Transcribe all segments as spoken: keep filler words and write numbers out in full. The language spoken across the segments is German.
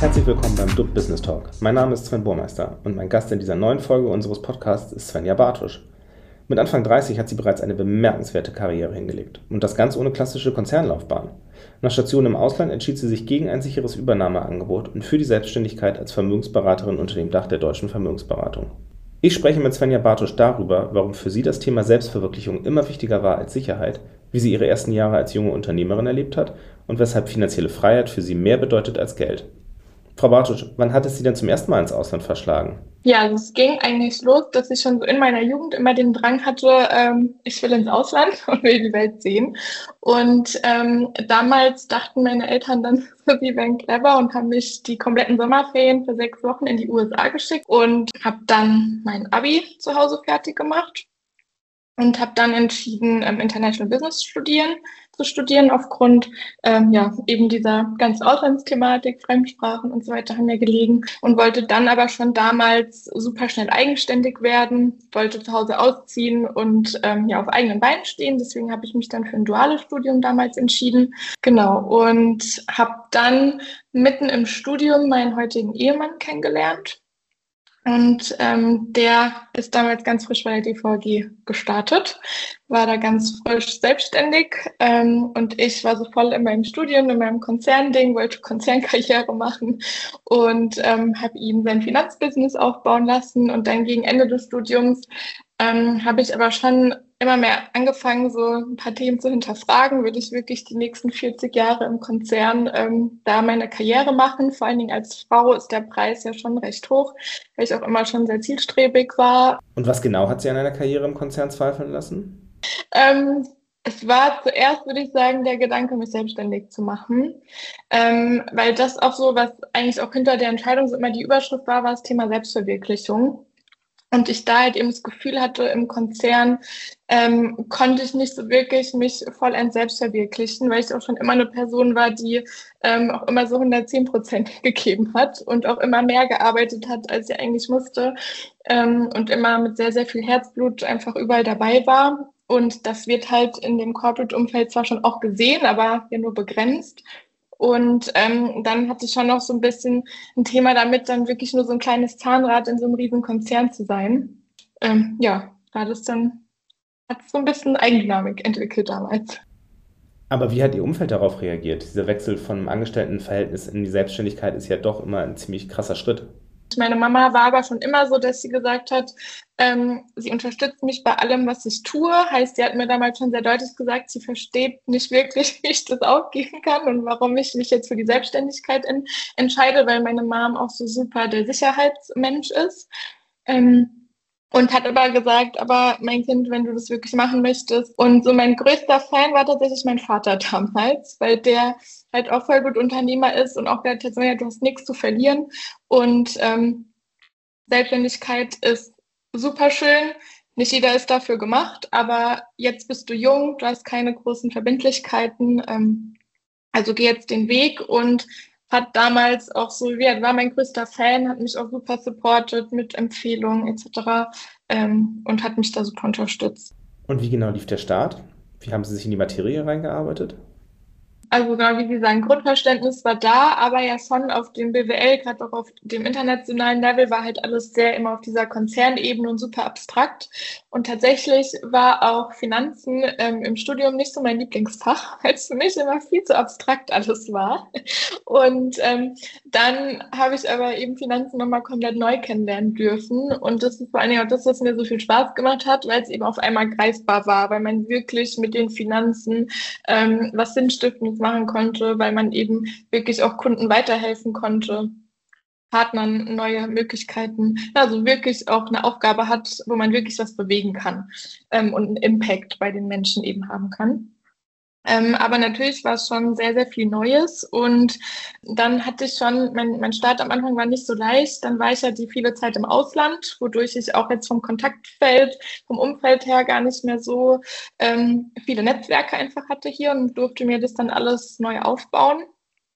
Herzlich willkommen beim D U B Business Talk. Mein Name ist Sven Burmeister und mein Gast in dieser neuen Folge unseres Podcasts ist Svenja Bartusch. Mit Anfang dreißig hat sie bereits eine bemerkenswerte Karriere hingelegt und das ganz ohne klassische Konzernlaufbahn. Nach Stationen im Ausland entschied sie sich gegen ein sicheres Übernahmeangebot und für die Selbstständigkeit als Vermögensberaterin unter dem Dach der Deutschen Vermögensberatung. Ich spreche mit Svenja Bartusch darüber, warum für sie das Thema Selbstverwirklichung immer wichtiger war als Sicherheit, wie sie ihre ersten Jahre als junge Unternehmerin erlebt hat und weshalb finanzielle Freiheit für sie mehr bedeutet als Geld. Frau Bartusch, wann hat es Sie denn zum ersten Mal ins Ausland verschlagen? Ja, also es ging eigentlich los, dass ich schon so in meiner Jugend immer den Drang hatte, ähm, ich will ins Ausland und will die Welt sehen. Und ähm, damals dachten meine Eltern dann, sie wären clever und haben mich die kompletten Sommerferien für sechs Wochen in die U S A geschickt und habe dann mein Abi zu Hause fertig gemacht und habe dann entschieden, ähm, International Business studieren, zu studieren aufgrund ähm, ja eben dieser ganzen Auslandsthematik, Fremdsprachen und so weiter haben mir gelegen und wollte dann aber schon damals super schnell eigenständig werden, wollte zu Hause ausziehen und ähm, ja auf eigenen Beinen stehen. Deswegen habe ich mich dann für ein duales Studium damals entschieden. Genau, und habe dann mitten im Studium meinen heutigen Ehemann kennengelernt. Und ähm, der ist damals ganz frisch bei der D V G gestartet, war da ganz frisch selbstständig ähm, und ich war so voll in meinem Studium, in meinem Konzernding, wollte Konzernkarriere machen und ähm, habe ihm sein Finanzbusiness aufbauen lassen. Und dann gegen Ende des Studiums ähm, habe ich aber schon immer mehr angefangen, so ein paar Themen zu hinterfragen. Würde ich wirklich die nächsten vierzig Jahre im Konzern ähm, da meine Karriere machen? Vor allen Dingen als Frau ist der Preis ja schon recht hoch, weil ich auch immer schon sehr zielstrebig war. Und was genau hat Sie an einer Karriere im Konzern zweifeln lassen? Ähm, es war zuerst, würde ich sagen, der Gedanke, mich selbstständig zu machen, ähm, weil das auch so, was eigentlich auch hinter der Entscheidung so immer die Überschrift war, war das Thema Selbstverwirklichung. Und ich da halt eben das Gefühl hatte, im Konzern ähm, konnte ich nicht so wirklich mich vollends selbst verwirklichen, weil ich auch schon immer eine Person war, die ähm, auch immer so hundertzehn Prozent gegeben hat und auch immer mehr gearbeitet hat, als sie eigentlich musste ähm, und immer mit sehr, sehr viel Herzblut einfach überall dabei war. Und das wird halt in dem Corporate-Umfeld zwar schon auch gesehen, aber ja nur begrenzt. Und ähm, dann hatte ich schon noch so ein bisschen ein Thema damit, dann wirklich nur so ein kleines Zahnrad in so einem riesen Konzern zu sein. Ähm, ja, war das dann, hat so ein bisschen Eigendynamik entwickelt damals. Aber wie hat Ihr Umfeld darauf reagiert? Dieser Wechsel vom Angestelltenverhältnis in die Selbstständigkeit ist ja doch immer ein ziemlich krasser Schritt. Meine Mama war aber schon immer so, dass sie gesagt hat, ähm, sie unterstützt mich bei allem, was ich tue. Heißt, sie hat mir damals schon sehr deutlich gesagt, sie versteht nicht wirklich, wie ich das aufgeben kann und warum ich mich jetzt für die Selbstständigkeit in, entscheide, weil meine Mom auch so super der Sicherheitsmensch ist. Ähm, und hat aber gesagt, aber mein Kind, wenn du das wirklich machen möchtest. Und so mein größter Fan war tatsächlich mein Vater damals, weil der halt auch voll gut Unternehmer ist und auch gesagt hat, so, ja, du hast nichts zu verlieren. Und ähm, Selbstständigkeit ist super schön. Nicht jeder ist dafür gemacht, aber jetzt bist du jung, du hast keine großen Verbindlichkeiten. Ähm, also geh jetzt den Weg und hat damals auch so, ja, war mein größter Fan, hat mich auch super supportet mit Empfehlungen et cetera. Ähm, und hat mich da super unterstützt. Und wie genau lief der Start? Wie haben Sie sich in die Materie reingearbeitet? Also genau wie Sie sagen, Grundverständnis war da, aber ja schon auf dem B W L, gerade auch auf dem internationalen Level, war halt alles sehr immer auf dieser Konzernebene und super abstrakt. Und tatsächlich war auch Finanzen ähm, im Studium nicht so mein Lieblingsfach, weil es für mich immer viel zu abstrakt alles war. Und ähm, dann habe ich aber eben Finanzen nochmal komplett neu kennenlernen dürfen. Und das ist vor allen Dingen auch das, was mir so viel Spaß gemacht hat, weil es eben auf einmal greifbar war, weil man wirklich mit den Finanzen ähm, was Sinnstiftendes machen konnte, weil man eben wirklich auch Kunden weiterhelfen konnte, Partnern neue Möglichkeiten, also wirklich auch eine Aufgabe hat, wo man wirklich was bewegen kann ähm, und einen Impact bei den Menschen eben haben kann. Ähm, aber natürlich war es schon sehr, sehr viel Neues. Und dann hatte ich schon, mein, mein Start am Anfang war nicht so leicht. Dann war ich ja die viele Zeit im Ausland, wodurch ich auch jetzt vom Kontaktfeld, vom Umfeld her gar nicht mehr so ähm, viele Netzwerke einfach hatte hier und durfte mir das dann alles neu aufbauen.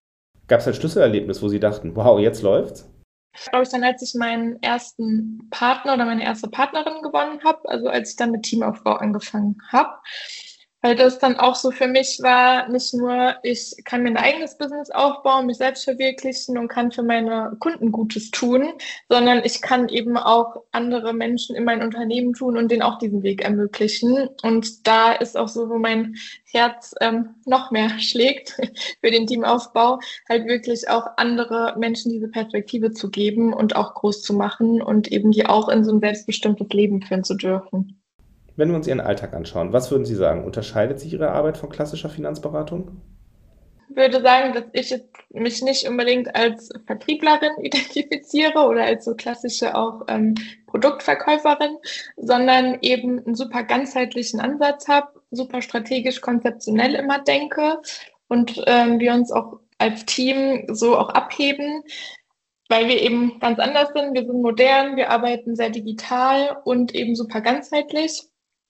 Gab es ein Schlüsselerlebnis, wo Sie dachten, wow, jetzt läuft's? Glaube ich dann, als ich meinen ersten Partner oder meine erste Partnerin gewonnen habe, also als ich dann mit Teamaufbau angefangen habe, weil das dann auch so für mich war, nicht nur, ich kann mir ein eigenes Business aufbauen, mich selbst verwirklichen und kann für meine Kunden Gutes tun, sondern ich kann eben auch andere Menschen in mein Unternehmen tun und denen auch diesen Weg ermöglichen. Und da ist auch so, wo mein Herz ähm, noch mehr schlägt für den Teamaufbau, halt wirklich auch andere Menschen diese Perspektive zu geben und auch groß zu machen und eben die auch in so ein selbstbestimmtes Leben führen zu dürfen. Wenn wir uns Ihren Alltag anschauen, was würden Sie sagen? Unterscheidet sich Ihre Arbeit von klassischer Finanzberatung? Ich würde sagen, dass ich jetzt mich nicht unbedingt als Vertrieblerin identifiziere oder als so klassische auch ähm, Produktverkäuferin, sondern eben einen super ganzheitlichen Ansatz habe, super strategisch, konzeptionell immer denke und ähm, wir uns auch als Team so auch abheben, weil wir eben ganz anders sind. Wir sind modern, wir arbeiten sehr digital und eben super ganzheitlich.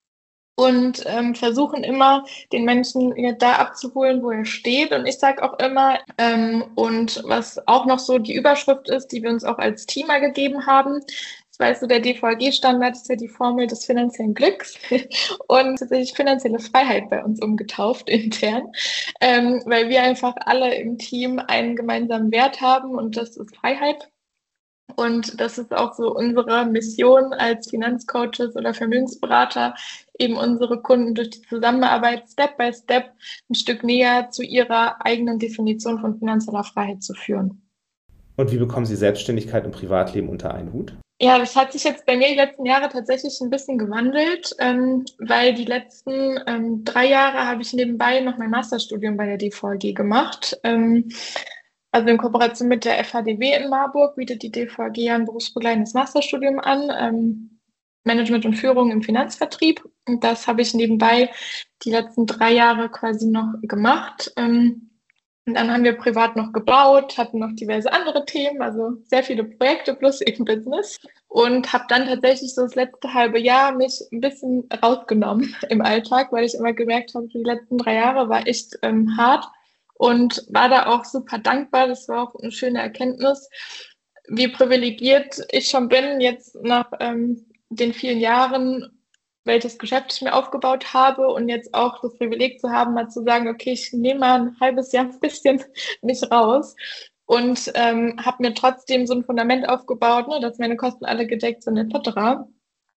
Und ähm, versuchen immer, den Menschen ja, da abzuholen, wo er steht. Und ich sage auch immer, ähm, und was auch noch so die Überschrift ist, die wir uns auch als Team mal gegeben haben, das weißt du, der D V G-Standard ist ja die Formel des finanziellen Glücks und tatsächlich finanzielle Freiheit bei uns umgetauft intern, ähm, weil wir einfach alle im Team einen gemeinsamen Wert haben und das ist Freiheit. Und das ist auch so unsere Mission als Finanzcoaches oder Vermögensberater, eben unsere Kunden durch die Zusammenarbeit Step by Step ein Stück näher zu ihrer eigenen Definition von finanzieller Freiheit zu führen. Und wie bekommen Sie Selbstständigkeit und Privatleben unter einen Hut? Ja, das hat sich jetzt bei mir die letzten Jahre tatsächlich ein bisschen gewandelt, ähm, weil die letzten ähm, drei Jahre habe ich nebenbei noch mein Masterstudium bei der D V G gemacht. Ähm, Also in Kooperation mit der F H D W in Marburg bietet die D V G ein berufsbegleitendes Masterstudium an, ähm, Management und Führung im Finanzvertrieb. Und das habe ich nebenbei die letzten drei Jahre quasi noch gemacht. Ähm, und dann haben wir privat noch gebaut, hatten noch diverse andere Themen, also sehr viele Projekte plus eben Business. Und habe dann tatsächlich so das letzte halbe Jahr mich ein bisschen rausgenommen im Alltag, weil ich immer gemerkt habe, die letzten drei Jahre war echt ähm, hart. Und war da auch super dankbar. Das war auch eine schöne Erkenntnis, wie privilegiert ich schon bin, jetzt nach ähm, den vielen Jahren, welches Geschäft ich mir aufgebaut habe und jetzt auch das Privileg zu haben, mal zu sagen, okay, ich nehme mal ein halbes Jahr ein bisschen mich raus und ähm, habe mir trotzdem so ein Fundament aufgebaut, ne, dass meine Kosten alle gedeckt sind et cetera.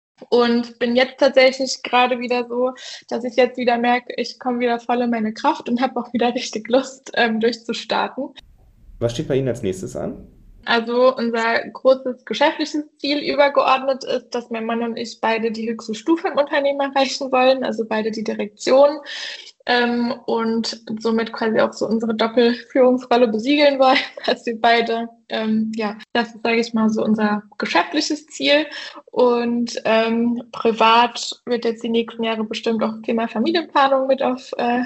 Und bin jetzt tatsächlich gerade wieder so, dass ich jetzt wieder merke, ich komme wieder voll in meine Kraft und habe auch wieder richtig Lust, ähm, durchzustarten. Was steht bei Ihnen als nächstes an? Also unser großes geschäftliches Ziel übergeordnet ist, dass mein Mann und ich beide die höchste Stufe im Unternehmen erreichen wollen, also beide die Direktion ähm, und somit quasi auch so unsere Doppelführungsrolle besiegeln wollen, dass wir beide, ähm, ja, das ist, sage ich mal, so unser geschäftliches Ziel und ähm, privat wird jetzt die nächsten Jahre bestimmt auch Thema Familienplanung mit auf äh,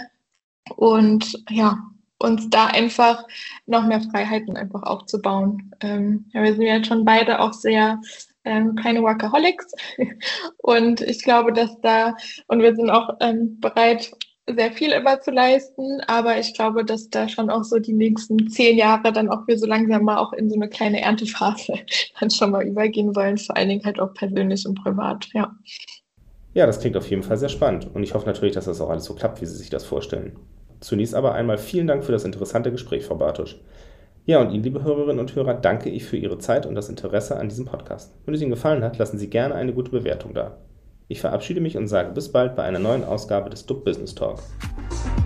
und ja, uns da einfach noch mehr Freiheiten einfach aufzubauen. Ähm, ja, wir sind ja schon beide auch sehr ähm, kleine Workaholics und ich glaube, dass da, und wir sind auch ähm, bereit, sehr viel immer zu leisten, aber ich glaube, dass da schon auch so die nächsten zehn Jahre dann auch wir so langsam mal auch in so eine kleine Erntephase dann schon mal übergehen wollen, vor allen Dingen halt auch persönlich und privat, ja. Ja, das klingt auf jeden Fall sehr spannend und ich hoffe natürlich, dass das auch alles so klappt, wie Sie sich das vorstellen. Zunächst aber einmal vielen Dank für das interessante Gespräch, Frau Bartusch. Ja, und Ihnen, liebe Hörerinnen und Hörer, danke ich für Ihre Zeit und das Interesse an diesem Podcast. Wenn es Ihnen gefallen hat, lassen Sie gerne eine gute Bewertung da. Ich verabschiede mich und sage bis bald bei einer neuen Ausgabe des D U B Business Talk.